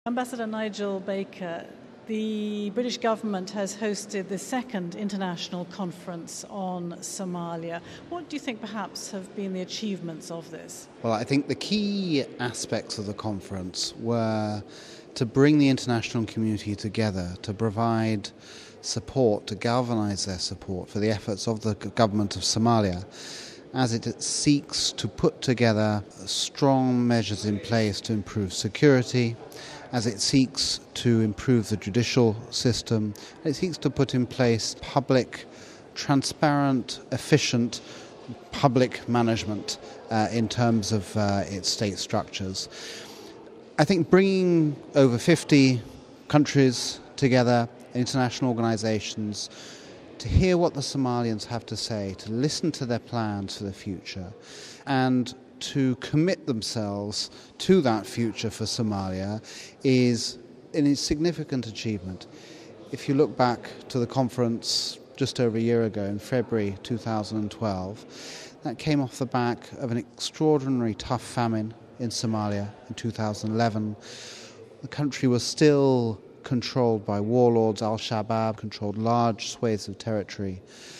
Ambassador Nigel Baker, the British government has hosted the second international conference on Somalia. What do you think perhaps have been the achievements of this? Well, I think the key aspects of the conference were to bring the international community together, to provide support, to galvanise their support for the efforts of the government of Somalia as it seeks to put together strong measures in place to improve security, as it seeks to improve the judicial system, it seeks to put in place public, transparent, efficient public management in terms of its state structures. I think bringing over 50 countries together, international organisations, to hear what the Somalians have to say, to listen to their plans for the future, and to commit themselves to that future for Somalia is a significant achievement. If you look back to the conference just over a year ago in February 2012, that came off the back of an extraordinary tough famine in Somalia in 2011. The country was still controlled by warlords. Al-Shabaab controlled large swathes of territory.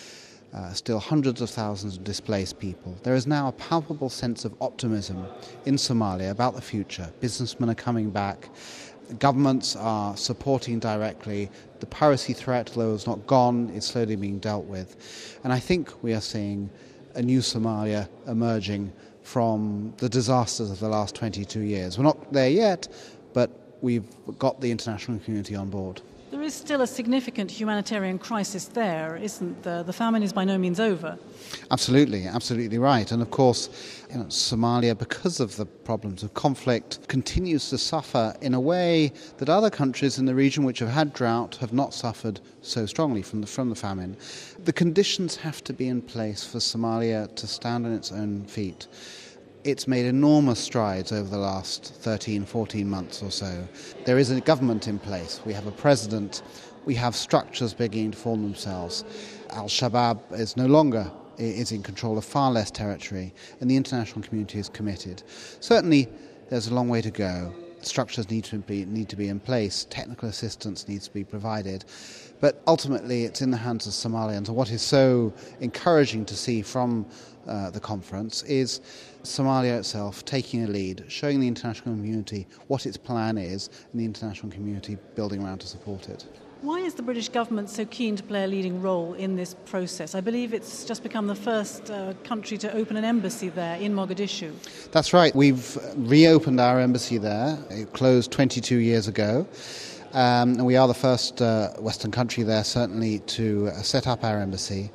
Still hundreds of thousands of displaced people. There is now a palpable sense of optimism in Somalia about the future. Businessmen are coming back. Governments are supporting directly. The piracy threat, though it's not gone, is slowly being dealt with. And I think we are seeing a new Somalia emerging from the disasters of the last 22 years. We're not there yet, but we've got the international community on board. There is still a significant humanitarian crisis there, isn't there? The famine is by no means over. Absolutely right. And of course, Somalia, because of the problems of conflict, continues to suffer in a way that other countries in the region which have had drought have not suffered so strongly from the famine. The conditions have to be in place for Somalia to stand on its own feet. It's made enormous strides over the last 13, 14 months or so. There is a government in place. We have a president. We have structures beginning to form themselves. Al-Shabaab is no longer in control of far less territory, and the international community is committed. Certainly, there's a long way to go. Structures need to be in place. Technical assistance needs to be provided. But ultimately, it's in the hands of Somalians. And what is so encouraging to see from the conference is Somalia itself taking a lead, showing the international community what its plan is, and the international community building around to support it. Why is the British government so keen to play a leading role in this process? I believe it's just become the first country to open an embassy there in Mogadishu. That's right. We've reopened our embassy there. It closed 22 years ago. And we are the first Western country there, certainly, to set up our embassy.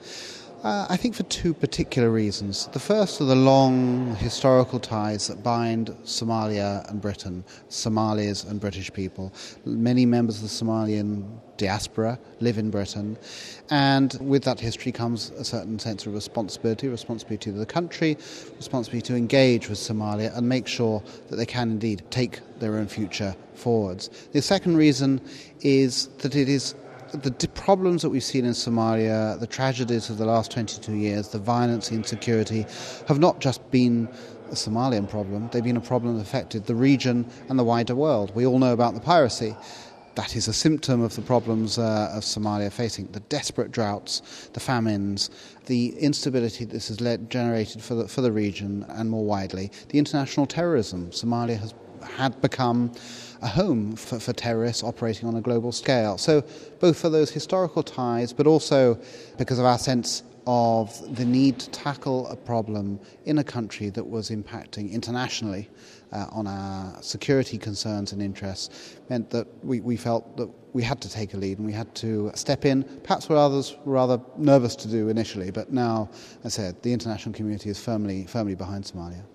I think for two particular reasons. The first are the long historical ties that bind Somalia and Britain, Somalis and British people. Many members of the Somalian diaspora live in Britain, and with that history comes a certain sense of responsibility to the country, responsibility to engage with Somalia and make sure that they can indeed take their own future forwards. The second reason is that it is the problems that we've seen in Somalia, the tragedies of the last 22 years, the violence, the insecurity, have not just been a Somalian problem. They've been a problem that affected the region and the wider world. We all know about the piracy. That is a symptom of the problems of Somalia facing. The desperate droughts, the famines, the instability this has generated for the region and more widely. The international terrorism. Somalia had become a home for terrorists operating on a global scale. So both for those historical ties, but also because of our sense of the need to tackle a problem in a country that was impacting internationally on our security concerns and interests, meant that we felt that we had to take a lead and we had to step in. Perhaps what others were rather nervous to do initially, but now, as I said, the international community is firmly behind Somalia.